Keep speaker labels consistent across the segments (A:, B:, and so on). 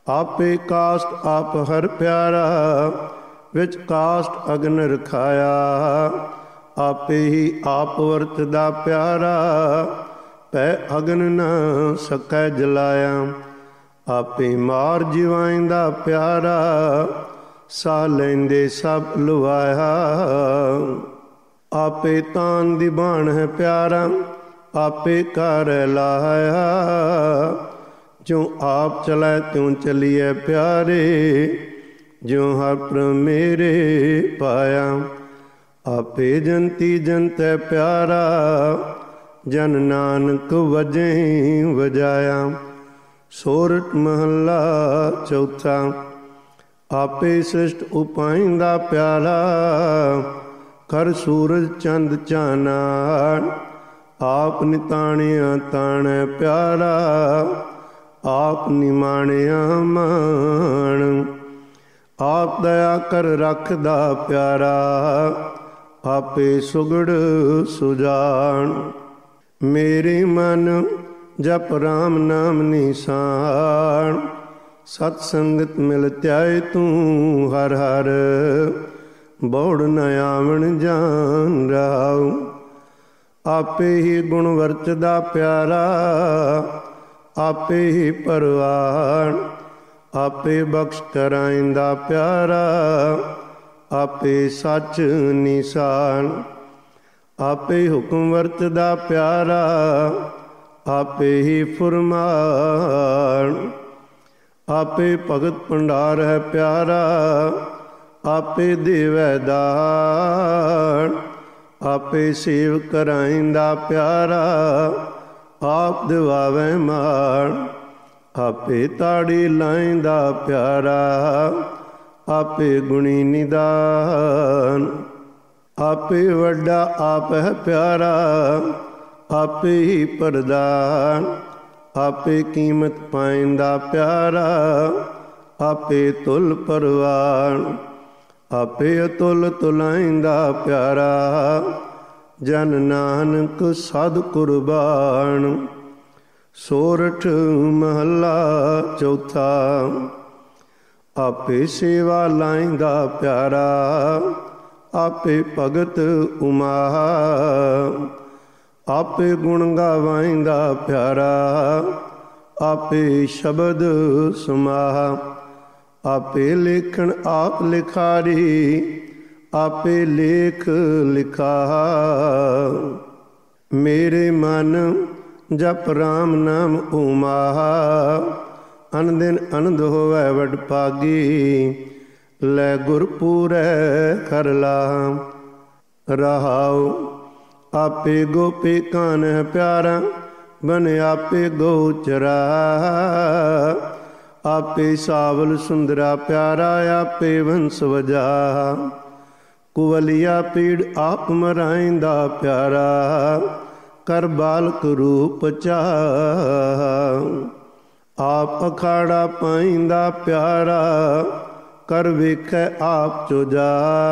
A: ਆਪੇ ਕਾਸਟ ਆਪ ਹਰ ਪਿਆਰਾ, ਵਿੱਚ ਕਾਸਟ ਅਗਨ ਰਖਾਇਆ। ਆਪੇ ਹੀ ਆਪ ਵਰਤਦਾ ਪਿਆਰਾ, ਪੈ ਅਗਨ ਨ ਸਕੈ ਜਲਾਇਆ। ਆਪੇ ਮਾਰ ਜਿਵਾਇਂਦਾ ਪਿਆਰਾ, ਸਾਹ ਲੈਂਦੇ ਸਭ ਲਵਾਇਆ। ਆਪੇ ਤਾਨ ਦੀ ਬਾਣ ਹੈ ਪਿਆਰਾ, ਆਪੇ ਕਰ ਲਾਇਆ। ਜਿਉ ਆਪ ਚਲੈ ਤਿਉ ਚਲੀਐ ਪਿਆਰੇ, ਜਿਉ ਹਰ ਮੇਰੇ ਪਾਇਆ। ਆਪੇ ਜੰਤੀ ਜੰਤੈ ਪਿਆਰਾ, ਜਨ ਨਾਨਕ ਵਜੈ ਵਜਾਇਆ। ਸੋਰਠ ਮਹੱਲਾ ਚੌਥਾ। ਆਪੇ ਸ੍ਰਿਸ਼ਟ ਉਪਾਇਂਦਾ ਪਿਆਰਾ, ਕਰ ਸੂਰਜ ਚੰਦ ਚਾਨਣ। ਆਪ ਨਿਤਾਣਿਆ ਤਾਣੈ ਪਿਆਰਾ, ਆਪ ਨਿਮਾਣਿਆ ਮਾਣ। ਆਪ ਦਇਆ ਕਰ ਰੱਖਦਾ ਪਿਆਰਾ, ਆਪੇ ਸੁਗੜ ਸੁਜਾਨ। ਮੇਰੇ ਮਨ ਜਪ ਰਾਮ ਨਾਮ ਨਿਸ਼ਾਨ, ਸਤ ਸੰਗਤ ਮਿਲ ਧਿਆਏ ਤੂੰ ਹਰ ਹਰ। ਬੌੜ ਨ ਆਵਣ ਜਾਨ ਰਾਉ। ਆਪੇ ਹੀ ਗੁਣ ਵਰਤਦਾ ਪਿਆਰਾ, ਆਪੇ ਹੀ ਪਰਵਾਨ। ਆਪੇ ਬਖਸ਼ ਕਰਾਇਂਦਾ ਪਿਆਰਾ, ਆਪੇ ਸੱਚ ਨਿਸ਼ਾਨ। ਆਪੇ ਹੁਕਮ ਵਰਤਦਾ ਪਿਆਰਾ, ਆਪੇ ਹੀ ਫੁਰਮਾਨ। ਆਪੇ ਭਗਤ ਭੰਡਾਰ ਹੈ ਪਿਆਰਾ, ਆਪੇ ਦੇਵੈ ਦਾਨ। ਆਪੇ ਸੇਵ ਕਰਾਇਂਦਾ ਪਿਆਰਾ, ਆਪ ਦਿਵਾਵੈ ਮਾਣ। ਆਪੇ ਤਾੜੀ ਲਾਇਂਦਾ ਪਿਆਰਾ, ਆਪੇ ਗੁਣੀ ਨਿਦਾਨ। ਆਪੇ ਵੱਡਾ ਆਪ ਹੈ ਪਿਆਰਾ, ਆਪੇ ਹੀ ਪ੍ਰਦਾਨ। ਆਪੇ ਕੀਮਤ ਪਾਇਂਦਾ ਪਿਆਰਾ, ਆਪੇ ਤੁਲ ਪਰਵਾਨ। ਆਪੇ ਅਤੁਲ ਤੁਲਾਇਂਦਾ ਪਿਆਰਾ, ਜਨ ਨਾਨਕ ਸਦ ਕੁਰਬਾਨ। ਸੋਰਠ ਮਹੱਲਾ ਚੌਥਾ। ਆਪੇ ਸੇਵਾ ਲਾਇਂਦਾ ਪਿਆਰਾ, ਆਪੇ ਭਗਤ ਉਮਾ। ਆਪੇ ਗੁਣ ਗਾਵਾਇਂਦਾ ਪਿਆਰਾ, ਆਪੇ ਸ਼ਬਦ ਸਮਾਹ। ਆਪੇ ਲੇਖਣ ਆਪ ਲਿਖਾਰੀ, ਆਪੇ ਲੇਖ ਲਿਖਾ। ਮੇਰੇ ਮਨ ਜਪ ਰਾਮ ਨਾਮ ਉਮਾ, ਅਨ ਦਿਨ ਅਨੰਦ ਹੋਵੈ ਵਡ ਭਾਗੀ। ਲੈ ਗੁਰ ਪੂਰੈ ਕਰ ਲਾ ਰਹਾਉ। ਆਪੇ ਗੋਪੀ ਕਾਨ ਹੈ ਪਿਆਰਾ, ਬਨ ਆਪੇ ਗੋਚਰਾ। ਆਪੇ ਸਾਵਲ ਸੁੰਦਰਾ ਪਿਆਰਾ, ਆਪੇ ਵੰਸ ਵਜਾ। ਕੁਵਲੀਆ ਪੀੜ ਆਪ ਮਰਾਇਂਦਾ ਪਿਆਰਾ, ਕਰ ਬਾਲਕ ਰੂਪ ਚਾਹ। ਆਪ ਅਖਾੜਾ ਪਾਇਂਦਾ ਪਿਆਰਾ, ਕਰ ਵੇਖੈ ਆਪ ਚੁਜਾ।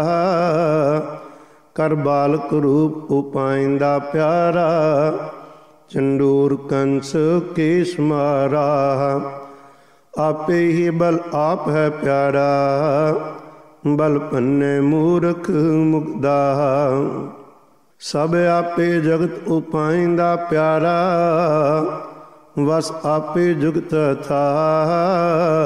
A: ਕਰ ਬਾਲਕ ਰੂਪ ਉਪਾਇਂਦਾ ਪਿਆਰਾ, ਚੰਡੂਰ ਕੰਸ ਕੇਸ ਮਾਰਾ। ਆਪੇ ਹੀ ਬਲ ਆਪ ਹੈ ਪਿਆਰਾ, ਬਲ ਭੰਨੇ ਮੂਰਖ ਮੁਕਦਾ। ਸਭ ਆਪੇ ਜਗਤ ਉਪਾਇਂਦਾ ਪਿਆਰਾ, ਵਸ ਆਪੇ ਜੁਗਤ ਥਾ।